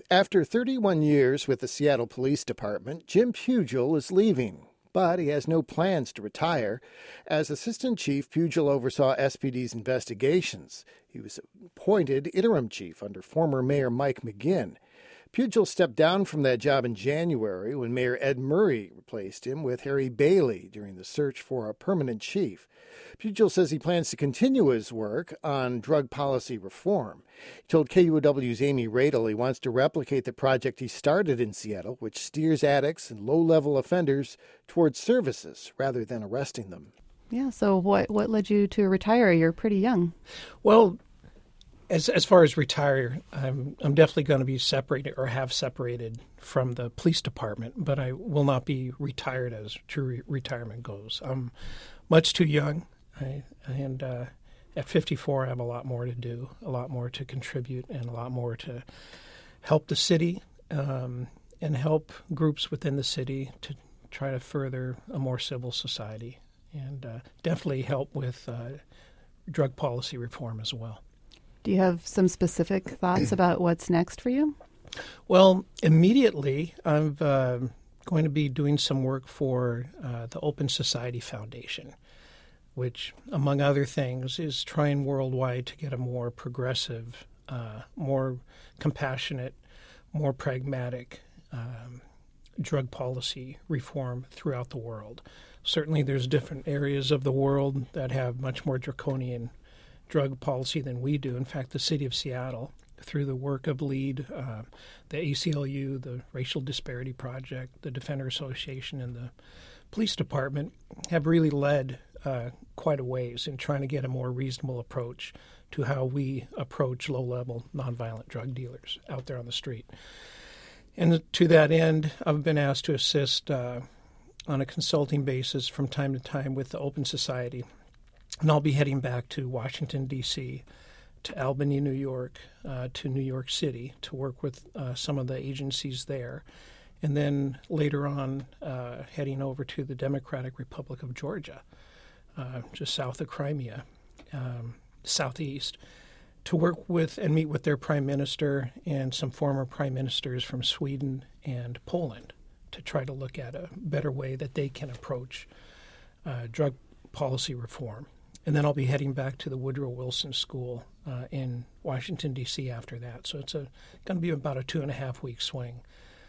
After 31 years with the Seattle Police Department, Jim Pugel is leaving, but he has no plans to retire. As Assistant Chief, Pugel oversaw SPD's investigations. He was appointed interim chief under former Mayor Mike McGinn. Pugel stepped down from that job in January when Mayor Ed Murray replaced him with Harry Bailey during the search for a permanent chief. Pugel says he plans to continue his work on drug policy reform. He told KUOW's Amy Radel he wants to replicate the project he started in Seattle, which steers addicts and low-level offenders towards services rather than arresting them. Yeah, so what led you to retire? You're pretty young. Well, as far as retire, I'm definitely going to be separated or have separated from the police department, but I will not be retired as true retirement goes. I'm much too young, and at 54, I have a lot more to do, a lot more to contribute, and a lot more to help the city and help groups within the city to try to further a more civil society, and definitely help with drug policy reform as well. Do you have some specific thoughts about what's next for you? Well, immediately, I'm going to be doing some work for the Open Society Foundation, which, among other things, is trying worldwide to get a more progressive, more compassionate, more pragmatic drug policy reform throughout the world. Certainly, there's different areas of the world that have much more draconian drug policy than we do. In fact, the city of Seattle, through the work of LEAD, the ACLU, the Racial Disparity Project, the Defender Association, and the police department have really led quite a ways in trying to get a more reasonable approach to how we approach low-level nonviolent drug dealers out there on the street. And to that end, I've been asked to assist on a consulting basis from time to time with the Open Society. And I'll be heading back to Washington, D.C., to Albany, New York, to New York City to work with some of the agencies there. And then later on, heading over to the Democratic Republic of Georgia, just south of Crimea, southeast, to work with and meet with their prime minister and some former prime ministers from Sweden and Poland to try to look at a better way that they can approach drug policy reform. And then I'll be heading back to the Woodrow Wilson School in Washington, D.C. after that. So it's going to be about a 2.5-week swing,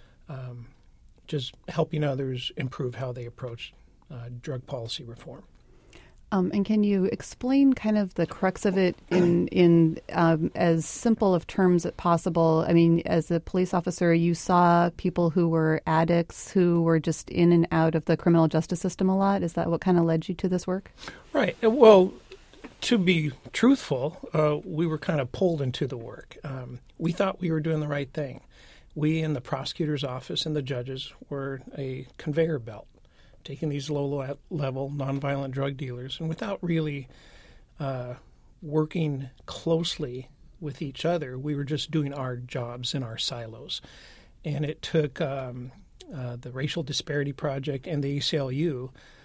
just helping others improve how they approach drug policy reform. And can you explain kind of the crux of it in as simple of terms as possible? I mean, as a police officer, you saw people who were addicts who were just in and out of the criminal justice system a lot. Is that what kind of led you to this work? Right. Well, to be truthful, we were kind of pulled into the work. We thought we were doing the right thing. We in the prosecutor's office and the judges were a conveyor belt, taking these low-level nonviolent drug dealers, and without really working closely with each other, we were just doing our jobs in our silos. And it took the Racial Disparity Project and the ACLU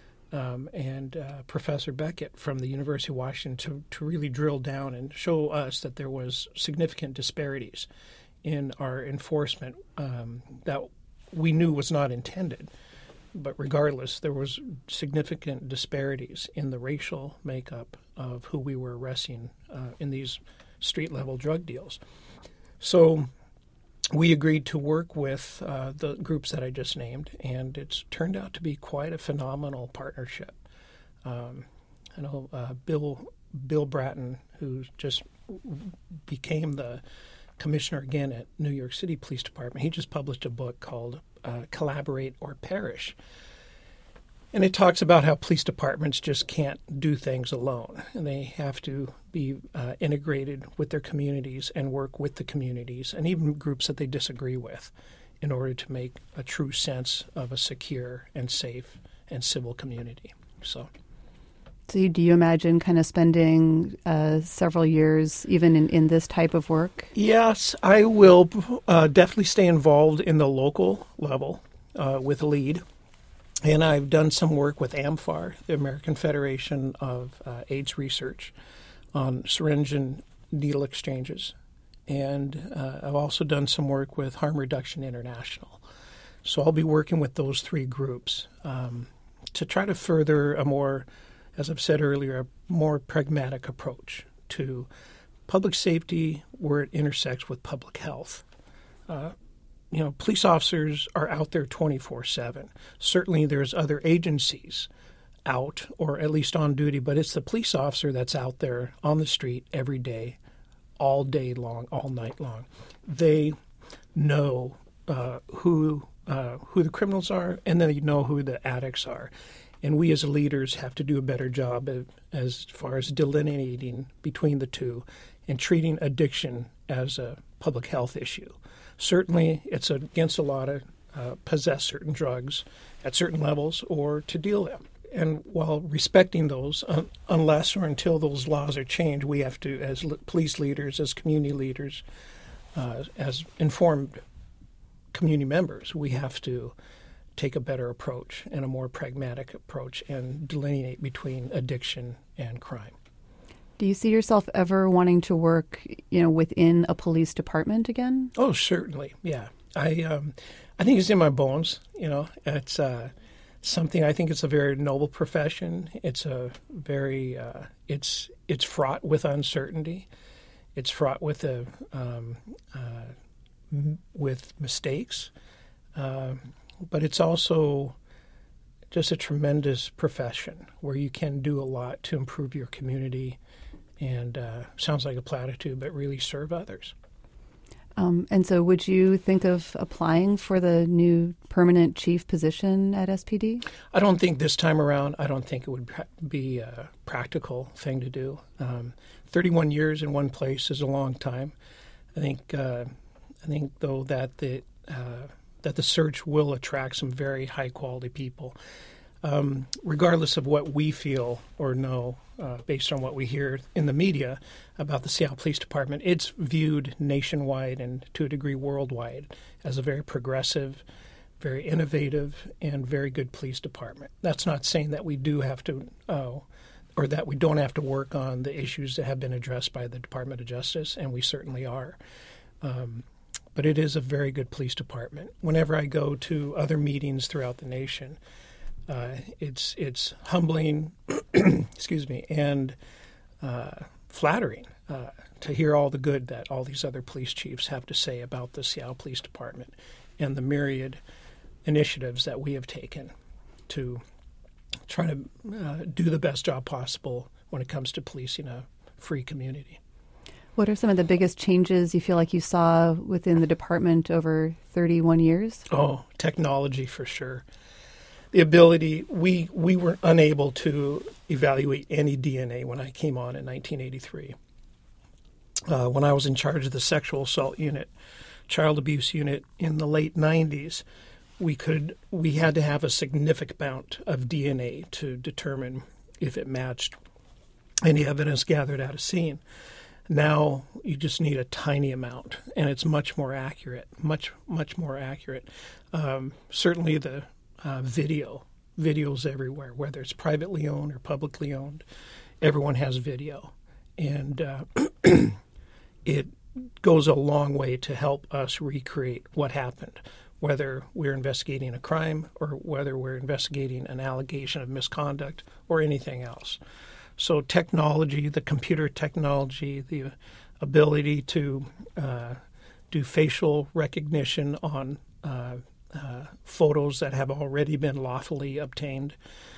and Professor Beckett from the University of Washington to really drill down and show us that there was significant disparities in our enforcement that we knew was not intended. But regardless, there was significant disparities in the racial makeup of who we were arresting in these street-level drug deals. So we agreed to work with the groups that I just named, and it's turned out to be quite a phenomenal partnership. I know Bill Bratton, who just became the commissioner again at New York City Police Department, he just published a book called Collaborate or Perish. And it talks about how police departments just can't do things alone. And they have to be integrated with their communities and work with the communities and even groups that they disagree with in order to make a true sense of a secure and safe and civil community. So do you imagine kind of spending several years even in this type of work? Yes, I will definitely stay involved in the local level with LEAD. And I've done some work with AMFAR, the American Federation of AIDS Research, on syringe and needle exchanges and I've also done some work with Harm Reduction International. So I'll be working with those three groups to try to further a more, as I've said earlier, a more pragmatic approach to public safety where it intersects with public health. Police officers are out there 24/7. Certainly there's other agencies out or at least on duty, but it's the police officer that's out there on the street every day, all day long, all night long. They know who the criminals are, and then they know who the addicts are. And we as leaders have to do a better job as far as delineating between the two and treating addiction as a public health issue. Certainly, it's against the law to possess certain drugs at certain levels or to deal them. And while respecting those, unless or until those laws are changed, we have to, as police leaders, as community leaders, as informed community members, we have to take a better approach and a more pragmatic approach and delineate between addiction and crime. Do you see yourself ever wanting to work, within a police department again? Oh, certainly, yeah. I think it's in my bones. It's something. I think it's a very noble profession. It's a very it's fraught with uncertainty. It's fraught with with mistakes, but it's also just a tremendous profession where you can do a lot to improve your community. And sounds like a platitude, but really serve others. And so would you think of applying for the new permanent chief position at SPD? I don't think this time around, I don't think it would be a practical thing to do. 31 years in one place is a long time. I think though that the search will attract some very high quality people. Regardless of what we feel or know, based on what we hear in the media about the Seattle Police Department, it's viewed nationwide and to a degree worldwide as a very progressive, very innovative, and very good police department. That's not saying that we do have to, or that we don't have to work on the issues that have been addressed by the Department of Justice, and we certainly are. But it is a very good police department. Whenever I go to other meetings throughout the nation, it's humbling, excuse me, and flattering to hear all the good that all these other police chiefs have to say about the Seattle Police Department and the myriad initiatives that we have taken to try to do the best job possible when it comes to policing a free community. What are some of the biggest changes you feel like you saw within the department over 31 years? Oh, technology for sure. The ability, we were unable to evaluate any DNA when I came on in 1983. When I was in charge of the sexual assault unit, child abuse unit in the late 90s, we had to have a significant amount of DNA to determine if it matched any evidence gathered at a scene. Now you just need a tiny amount, and it's much more accurate, much more accurate. Certainly the videos everywhere, whether it's privately owned or publicly owned, everyone has video, and it goes a long way to help us recreate what happened, whether we're investigating a crime or whether we're investigating an allegation of misconduct or anything else. So technology, the computer technology, the ability to do facial recognition on photos that have already been lawfully obtained.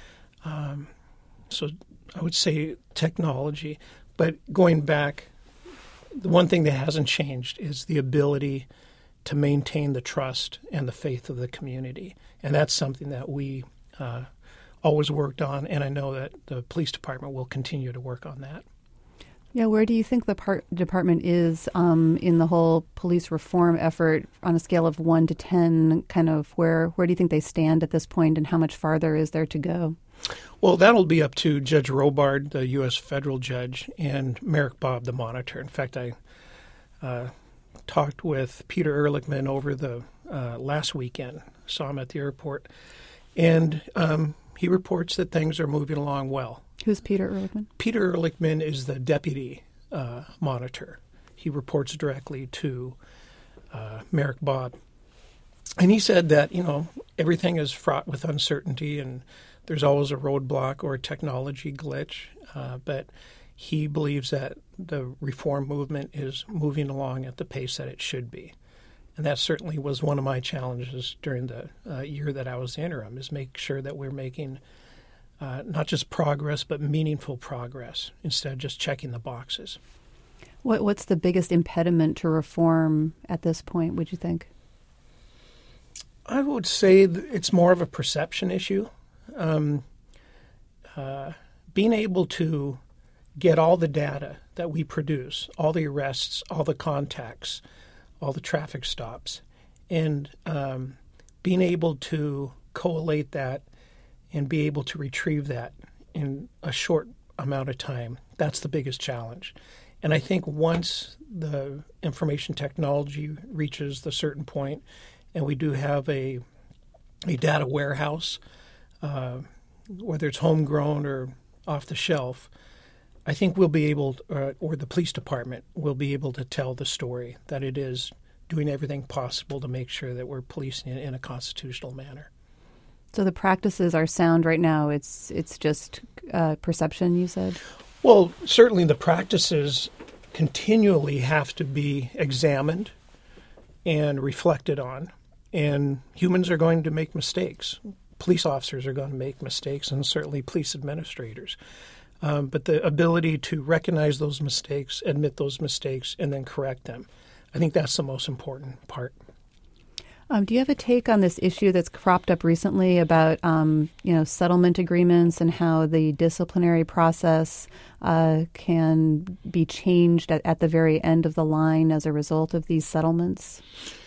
So I would say technology. But going back, the one thing that hasn't changed is the ability to maintain the trust and the faith of the community. And that's something that we always worked on, and I know that the police department will continue to work on that. Yeah, where do you think the department is in the whole police reform effort on a scale of 1 to 10? Kind of where do you think they stand at this point, and how much farther is there to go? Well, that'll be up to Judge Robard, the U.S. federal judge, and Merrick Bobb, the monitor. In fact, I talked with Peter Ehrlichman over the last weekend. Saw him at the airport, and he reports that things are moving along well. Who's Peter Ehrlichman? Peter Ehrlichman is the deputy monitor. He reports directly to Merrick Bob. And he said that, everything is fraught with uncertainty and there's always a roadblock or a technology glitch. But he believes that the reform movement is moving along at the pace that it should be. And that certainly was one of my challenges during the year that I was interim, is make sure that we're making not just progress, but meaningful progress instead of just checking the boxes. What's the biggest impediment to reform at this point, would you think? I would say it's more of a perception issue. Being able to get all the data that we produce, all the arrests, all the contacts, all the traffic stops, and being able to collate that and be able to retrieve that in a short amount of time, that's the biggest challenge. And I think once the information technology reaches the certain point, and we do have a data warehouse, whether it's homegrown or off the shelf, I think we'll be able, or the police department will be able to tell the story that it is doing everything possible to make sure that we're policing it in a constitutional manner. So the practices are sound right now. It's just perception, you said? Well, certainly the practices continually have to be examined and reflected on. And humans are going to make mistakes. Police officers are going to make mistakes, and certainly police administrators. But the ability to recognize those mistakes, admit those mistakes, and then correct them, I think that's the most important part. Do you have a take on this issue that's cropped up recently about, settlement agreements and how the disciplinary process can be changed at the very end of the line as a result of these settlements?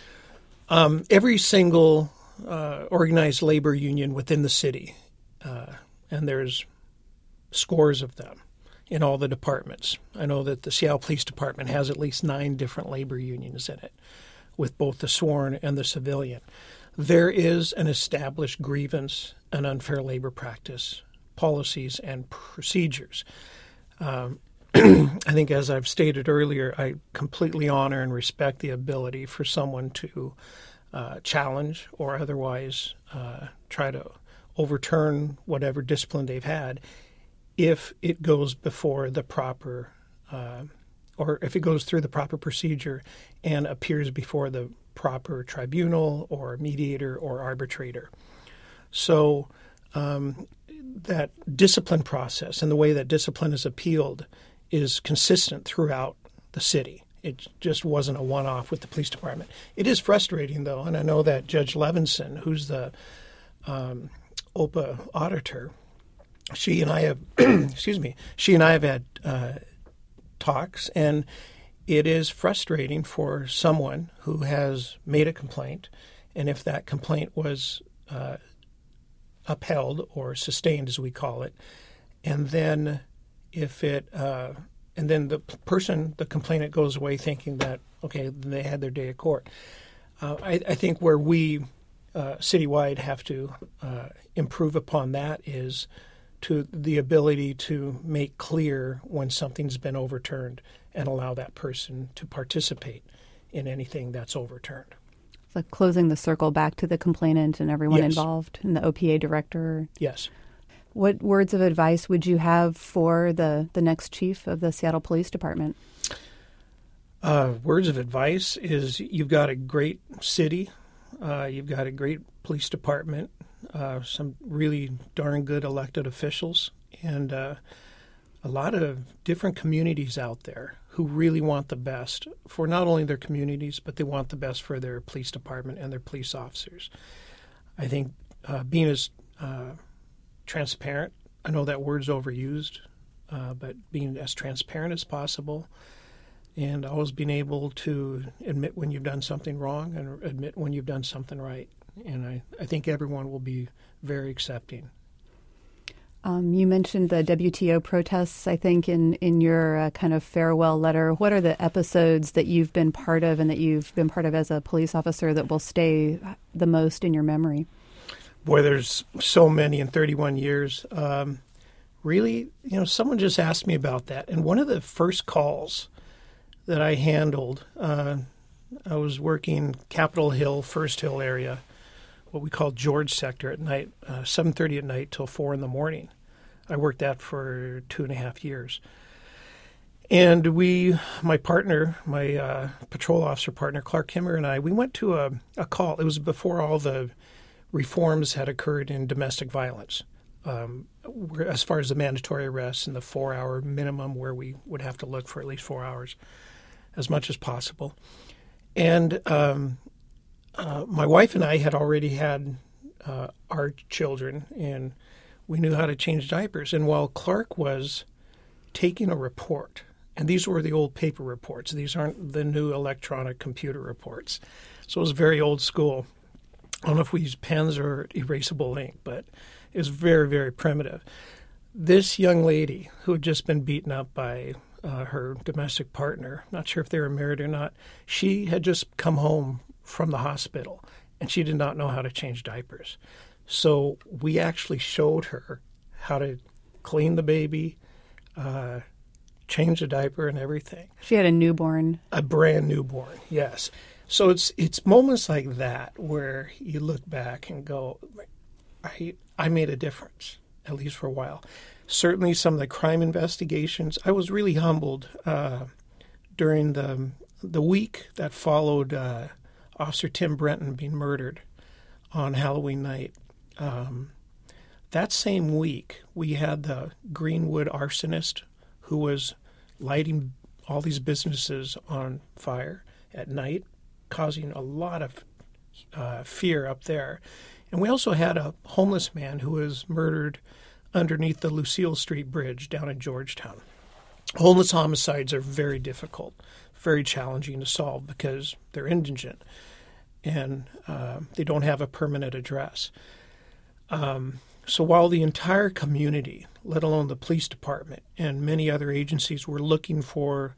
Every single organized labor union within the city, and there's scores of them in all the departments. I know that the Seattle Police Department has at least 9 different labor unions in it, with both the sworn and the civilian. There is an established grievance and unfair labor practice policies and procedures. I think, as I've stated earlier, I completely honor and respect the ability for someone to challenge or otherwise try to overturn whatever discipline they've had if it goes before the proper or if it goes through the proper procedure and appears before the proper tribunal or mediator or arbitrator. So that discipline process and the way that discipline is appealed is consistent throughout the city. It just wasn't a one-off with the police department. It is frustrating, though, and I know that Judge Levinson, who's the OPA auditor, she and I have had talks, and it is frustrating for someone who has made a complaint, and if that complaint was upheld or sustained, as we call it, and then the complainant goes away thinking that, okay, they had their day at court. I think where we citywide have to improve upon that is to the ability to make clear when something's been overturned and allow that person to participate in anything that's overturned. It's like closing the circle back to the complainant and everyone involved, and the OPA director. Yes. What words of advice would you have for the next chief of the Seattle Police Department? Words of advice is you've got a great city, you've got a great police department, some really darn good elected officials, and a lot of different communities out there who really want the best for not only their communities, but they want the best for their police department and their police officers. I think being as transparent, I know that word's overused, but being as transparent as possible and always being able to admit when you've done something wrong and admit when you've done something right. And I think everyone will be very accepting. You mentioned the WTO protests, I think, in your kind of farewell letter. What are the episodes that you've been part of and that you've been part of as a police officer that will stay the most in your memory? Boy, there's so many in 31 years. Really, someone just asked me about that. And one of the first calls that I handled, I was working Capitol Hill, First Hill area, what we call George Sector at night, 7:30 at night till 4 in the morning. I worked that for 2.5 years. And my partner, my patrol officer partner, Clark Kimmer, and I, we went to a call. It was before all the reforms had occurred in domestic violence, as far as the mandatory arrests and the 4-hour minimum where we would have to look for at least 4 hours as much as possible. And my wife and I had already had our children, and we knew how to change diapers. And while Clark was taking a report, and these were the old paper reports, these aren't the new electronic computer reports, so it was very old school. I don't know if we used pens or erasable ink, but it was very, very primitive. This young lady who had just been beaten up by her domestic partner, not sure if they were married or not, she had just come home from the hospital, and she did not know how to change diapers. So we actually showed her how to clean the baby, change the diaper and everything. She had a newborn. A brand newborn, yes. So it's moments like that where you look back and go, I made a difference, at least for a while. Certainly some of the crime investigations, I was really humbled during the week that followed Officer Tim Brenton being murdered on Halloween night. That same week, we had the Greenwood arsonist who was lighting all these businesses on fire at night, causing a lot of fear up there. And we also had a homeless man who was murdered underneath the Lucille Street Bridge down in Georgetown. Homeless homicides are very difficult, very challenging to solve because they're indigent and they don't have a permanent address. So while the entire community, let alone the police department and many other agencies, were looking for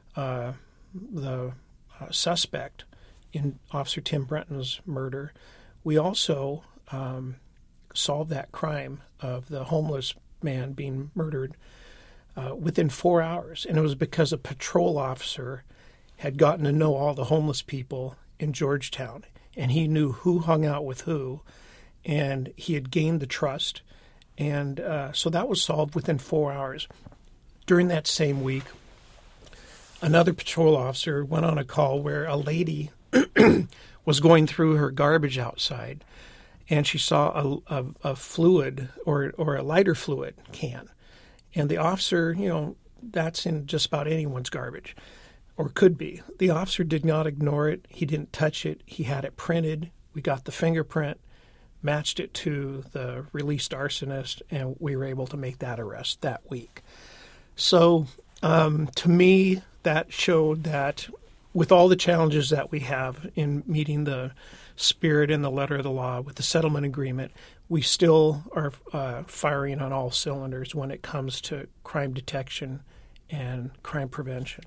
the suspect in Officer Tim Brenton's murder, we also solved that crime of the homeless man being murdered within 4 hours. And it was because a patrol officer had gotten to know all the homeless people in Georgetown, and he knew who hung out with who, and he had gained the trust. And so that was solved within 4 hours. During that same week, another patrol officer went on a call where a lady was going through her garbage outside, and she saw a fluid or a lighter fluid can. And the officer, that's in just about anyone's garbage, or could be. The officer did not ignore it. He didn't touch it. He had it printed. We got the fingerprint, matched it to the released arsonist, and we were able to make that arrest that week. So to me, that showed that with all the challenges that we have in meeting the spirit and the letter of the law with the settlement agreement, we still are firing on all cylinders when it comes to crime detection and crime prevention.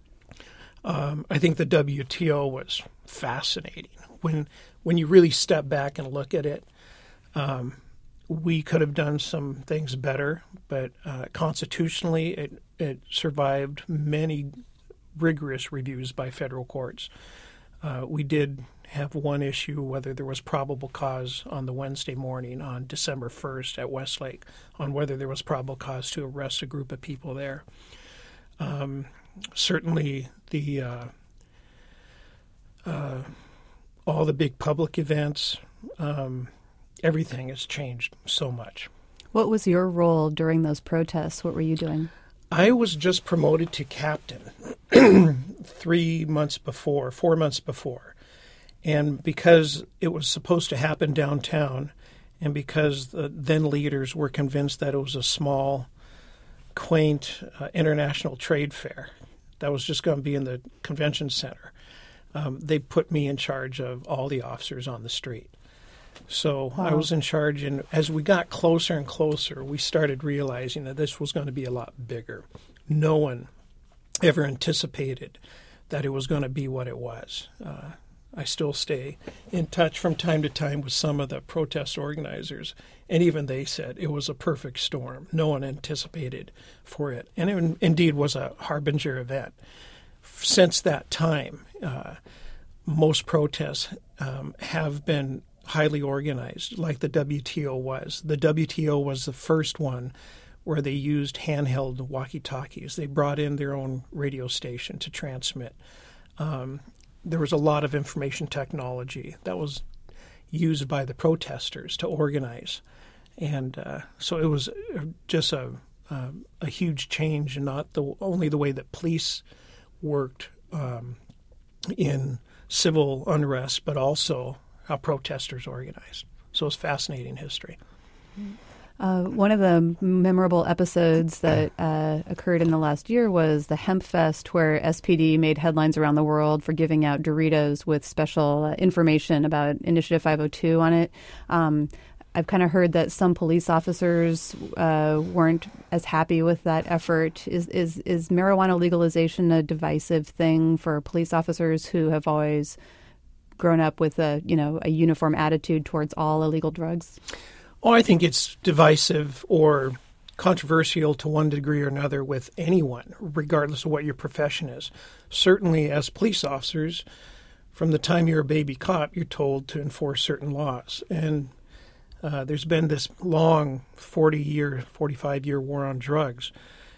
I think the WTO was fascinating. When you really step back and look at it, we could have done some things better, but constitutionally it survived many rigorous reviews by federal courts. We did have one issue, whether there was probable cause on the Wednesday morning on December 1st at Westlake, on whether there was probable cause to arrest a group of people there. Certainly all the big public events, everything has changed so much. What was your role during those protests? What were you doing? I was just promoted to captain 4 months before. And because it was supposed to happen downtown, and because the then leaders were convinced that it was a small, quaint international trade fair that was just going to be in the convention center, they put me in charge of all the officers on the street. So wow. I was in charge, and as we got closer and closer, we started realizing that this was going to be a lot bigger. No one ever anticipated that it was going to be what it was. I still stay in touch from time to time with some of the protest organizers, and even they said it was a perfect storm. No one anticipated for it, and it indeed was a harbinger event since that time, most protests have been highly organized, like the WTO was. The WTO was the first one where they used handheld walkie-talkies. They brought in their own radio station to transmit. There was a lot of information technology that was used by the protesters to organize. And so it was just a huge change, and not only the way that police worked in civil unrest, but also how protesters organized. So it's fascinating history. One of the memorable episodes that occurred in the last year was the Hemp Fest, where SPD made headlines around the world for giving out Doritos with special information about Initiative 502 on it. I've kind of heard that some police officers weren't as happy with that effort. Is marijuana legalization a divisive thing for police officers who have always grown up with a uniform attitude towards all illegal drugs? Oh, I think it's divisive or controversial to one degree or another with anyone, regardless of what your profession is. Certainly, as police officers, from the time you're a baby cop, you're told to enforce certain laws. And there's been this long 45-year war on drugs,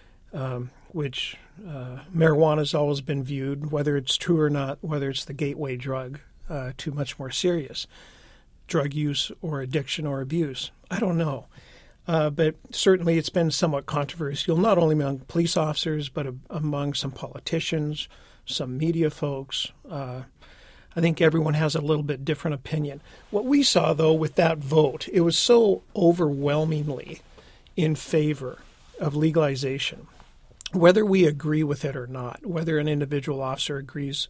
which marijuana has always been viewed, whether it's true or not, whether it's the gateway drug to much more serious drug use or addiction or abuse. I don't know. But certainly it's been somewhat controversial, not only among police officers, but among some politicians, some media folks. I think everyone has a little bit different opinion. What we saw, though, with that vote, it was so overwhelmingly in favor of legalization. Whether we agree with it or not, whether an individual officer agrees,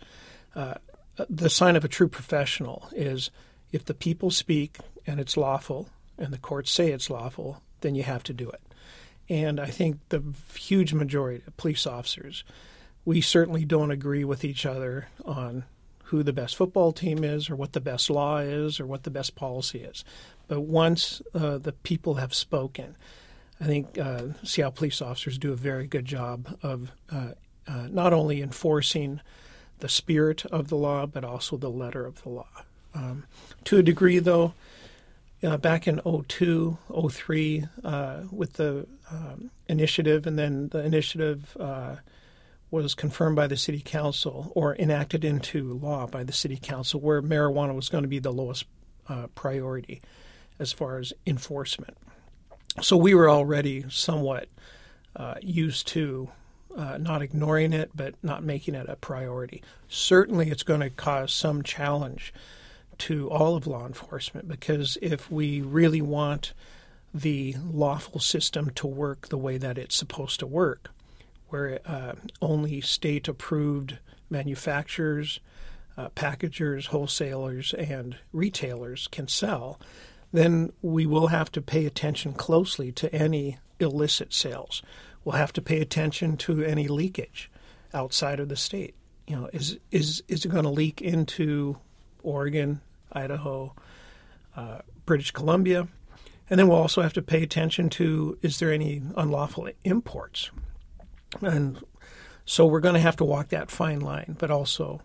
the sign of a true professional is if the people speak and it's lawful and the courts say it's lawful, then you have to do it. And I think the huge majority of police officers, we certainly don't agree with each other on who the best football team is or what the best law is or what the best policy is. But once the people have spoken, I think Seattle police officers do a very good job of not only enforcing the spirit of the law, but also the letter of the law. To a degree, though, back in 2002, 2003, with the initiative, and then the initiative was confirmed by the city council or enacted into law by the city council, where marijuana was going to be the lowest priority as far as enforcement. So we were already somewhat used to not ignoring it, but not making it a priority. Certainly it's going to cause some challenge to all of law enforcement, because if we really want the lawful system to work the way that it's supposed to work, where only state-approved manufacturers, packagers, wholesalers, and retailers can sell, then we will have to pay attention closely to any illicit sales. We'll have to pay attention to any leakage outside of the state. You know, is it going to leak into Oregon, Idaho, British Columbia? And then we'll also have to pay attention to, is there any unlawful imports? And so we're going to have to walk that fine line, but also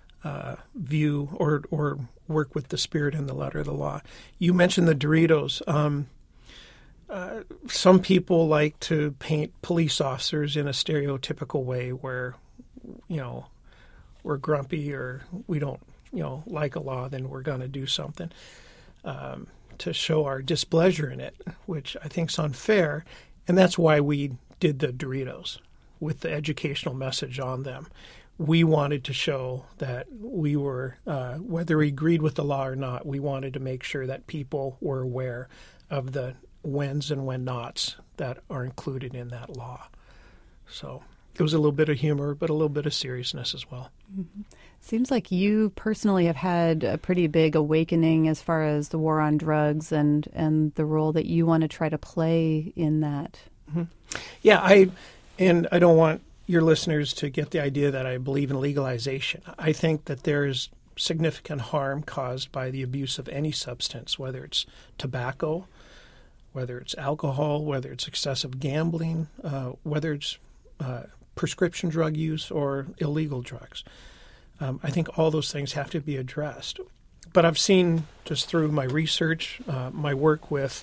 view or work with the spirit and the letter of the law. You mentioned the Doritos. Some people like to paint police officers in a stereotypical way where, we're grumpy or we don't, like a law, then we're going to do something to show our displeasure in it, which I think is unfair. And that's why we did the Doritos with the educational message on them. We wanted to show that we were, whether we agreed with the law or not, we wanted to make sure that people were aware of the whens and when nots that are included in that law. So it was a little bit of humor, but a little bit of seriousness as well. Mm-hmm. Seems like you personally have had a pretty big awakening as far as the war on drugs and the role that you want to try to play in that. Mm-hmm. Yeah, I don't want your listeners to get the idea that I believe in legalization. I think that there is significant harm caused by the abuse of any substance, whether it's tobacco, whether it's alcohol, whether it's excessive gambling, whether it's prescription drug use or illegal drugs. I think all those things have to be addressed. But I've seen, just through my research, my work with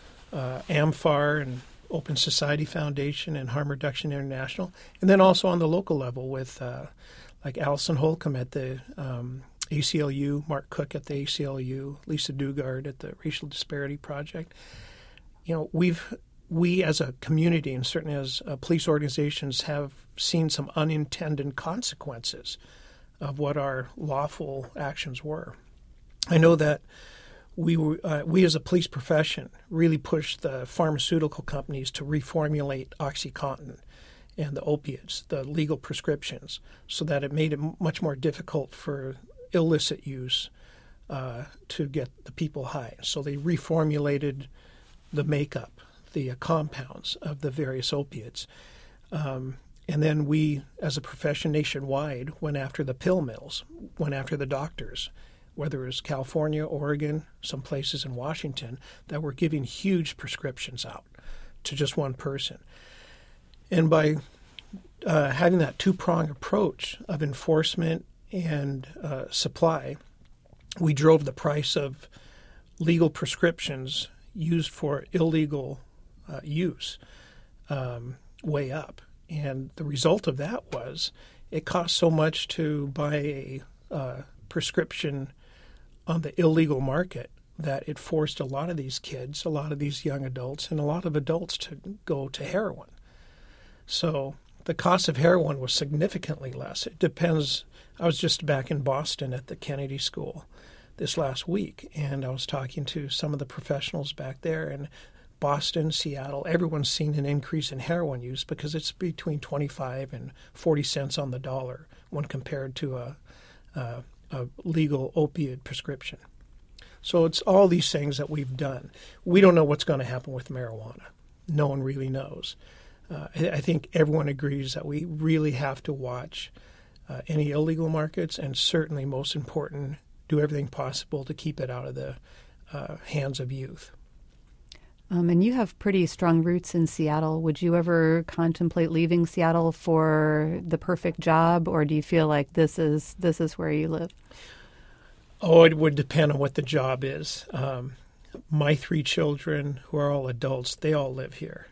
AMFAR and Open Society Foundation and Harm Reduction International, and then also on the local level with like Allison Holcomb at the ACLU, Mark Cook at the ACLU, Lisa Dugard at the Racial Disparity Project. You know, we as a community and certainly as police organizations have seen some unintended consequences of what our lawful actions were. I know that we as a police profession really pushed the pharmaceutical companies to reformulate OxyContin and the opiates, the legal prescriptions, so that it made it much more difficult for illicit use to get the people high. So they reformulated the makeup, the compounds of the various opiates. And then we, as a profession nationwide, went after the pill mills, went after the doctors, whether it was California, Oregon, some places in Washington, that were giving huge prescriptions out to just one person. And by having that two-pronged approach of enforcement and supply, we drove the price of legal prescriptions used for illegal use way up. And the result of that was it cost so much to buy a prescription on the illegal market that it forced a lot of these kids, a lot of these young adults, and a lot of adults to go to heroin. So the cost of heroin was significantly less. It depends. I was just back in Boston at the Kennedy School this last week, and I was talking to some of the professionals back there, and Boston, Seattle, everyone's seen an increase in heroin use because it's between 25 and 40 cents on the dollar when compared to a legal opiate prescription. So it's all these things that we've done. We don't know what's going to happen with marijuana. No one really knows. I think everyone agrees that we really have to watch any illegal markets, and certainly, most important, do everything possible to keep it out of the hands of youth. And you have pretty strong roots in Seattle. Would you ever contemplate leaving Seattle for the perfect job, or do you feel like this is where you live? Oh, it would depend on what the job is. My 3 children, who are all adults, they all live here.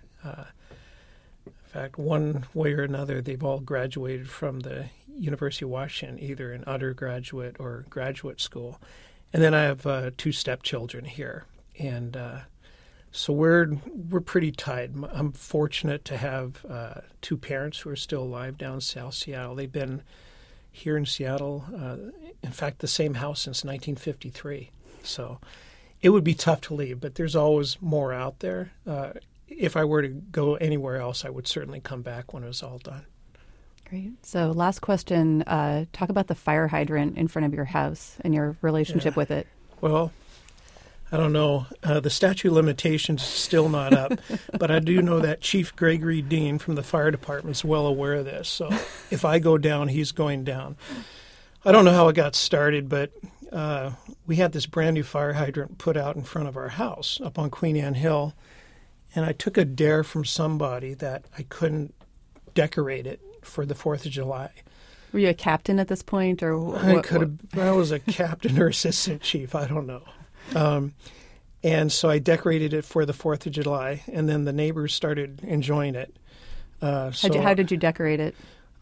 In fact, one way or another, they've all graduated from the University of Washington, either in undergraduate or graduate school. And then I have 2 stepchildren here. And so we're pretty tied. I'm fortunate to have 2 parents who are still alive down in South Seattle. They've been here in Seattle, in fact, the same house since 1953. So it would be tough to leave, but there's always more out there. If I were to go anywhere else, I would certainly come back when it was all done. Great. So last question, talk about the fire hydrant in front of your house and your relationship with it. Well, I don't know. The statute of limitations is still not up, but I do know that Chief Gregory Dean from the fire department is well aware of this. So if I go down, he's going down. I don't know how it got started, but we had this brand new fire hydrant put out in front of our house up on Queen Anne Hill, and I took a dare from somebody that I couldn't decorate it for the 4th of July. Were you a captain at this point, or I was a captain or assistant chief. I don't know. And so I decorated it for the 4th of July, and then the neighbors started enjoying it. How did you decorate it?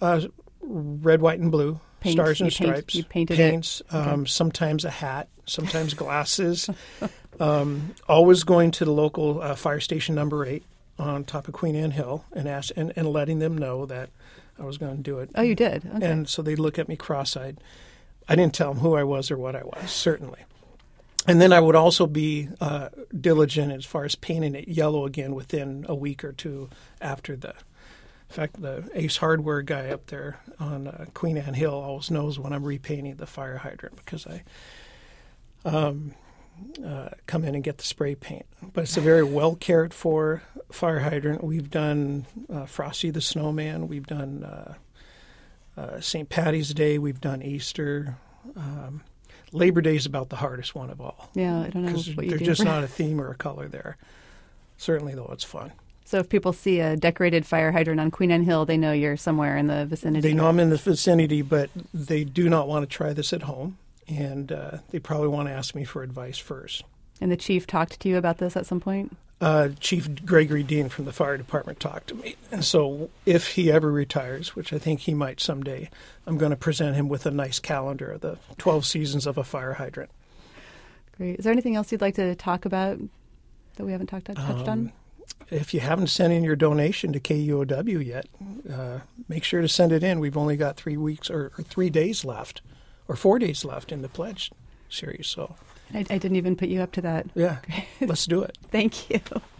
Red, white, and blue. Paint. Stars and stripes. You painted paints, it? Okay. Sometimes a hat, sometimes glasses. Always going to the local fire station number 8 on top of Queen Anne Hill and letting them know that I was going to do it. Oh, you did? Okay. And so they'd look at me cross-eyed. I didn't tell them who I was or what I was, certainly. And then I would also be diligent as far as painting it yellow again within a week or 2 after the. In fact, the Ace Hardware guy up there on Queen Anne Hill always knows when I'm repainting the fire hydrant because I come in and get the spray paint. But it's a very well cared for fire hydrant. We've done Frosty the Snowman. We've done St. Patty's Day. We've done Easter. Labor Day is about the hardest one of all. Yeah, I don't know what you do. There's just not a theme or a color there. Certainly, though, it's fun. So if people see a decorated fire hydrant on Queen Anne Hill, they know you're somewhere in the vicinity. They know I'm in the vicinity, but they do not want to try this at home, and they probably want to ask me for advice first. And the chief talked to you about this at some point? Chief Gregory Dean from the fire department talked to me. And so if he ever retires, which I think he might someday, I'm going to present him with a nice calendar of the 12 seasons of a fire hydrant. Great. Is there anything else you'd like to talk about that we haven't touched on? If you haven't sent in your donation to KUOW yet, make sure to send it in. We've only got 3 weeks or 3 days left, or 4 days left in the pledge series. So I didn't even put you up to that. Yeah, let's do it. Thank you.